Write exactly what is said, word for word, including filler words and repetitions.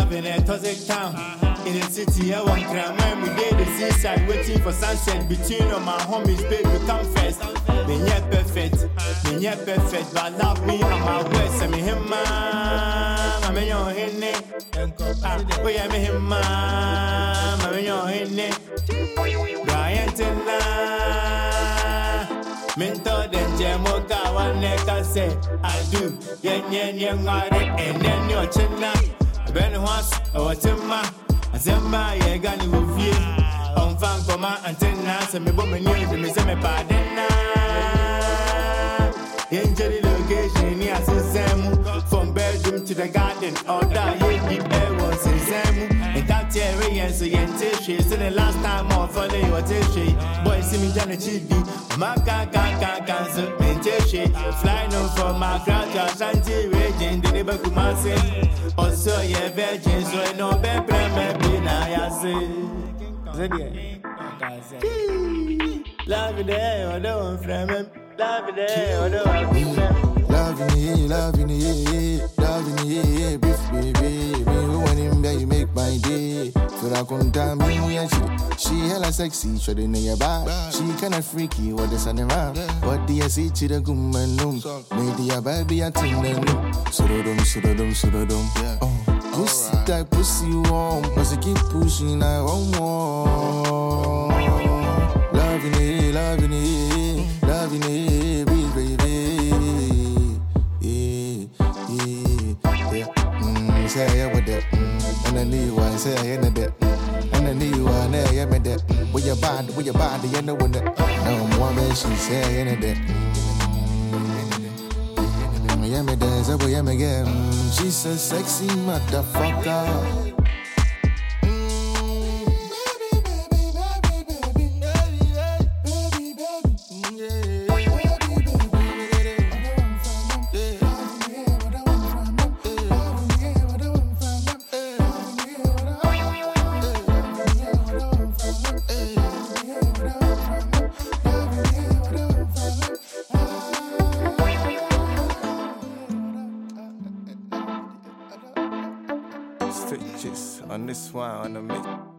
live in a toxic town. In the city, I want crime when we did the seaside, waiting for sunset. Between all my homies, baby, come first. Me yeah perfect, me yeah perfect, but love me on my west. I mean him man, I mean your hinne. Ah, we I mean him man, I mean your hinne. Brian Tina, Minto den Jemoka one neck I say I do. Yen yen yen and then your china. Ben was or Timma. Azemba ye gani wufie on fan koma antenna se me bo me news me se me padena yenjeri location ni asesemu from bedroom to the garden all that ye keep there was sesemu and that area so yente she say the last time on follow you what she boy see me jana chibi maka ka ka cancel mente she fly no for my crowd to Ashanti region the neighbor Kumasi also ye virgin so no be me na ya say zedie love you there or don't from him love you there or don't love me love me love me baby baby when him there you make my day so I couldn't tell me and she she hella sexy should in your back she kinda freaky what the sun around what do you see to the woman room maybe your baby a tin no so dum so dum so dum oh pussy that pussy warm, must keep pushing I want more. Loving it, loving it, loving it, baby, baby. Yeah, yeah, yeah. Mm, say I with that, mm, and I need one, say I ain't that, mm, and I need one, I am that. Mm, with your body, with your body, you know when that. No more man, she say I ain't that. Yeah, me dance, I will, yeah, me again. She's a sexy motherfucker. Stitches on this one on the mix.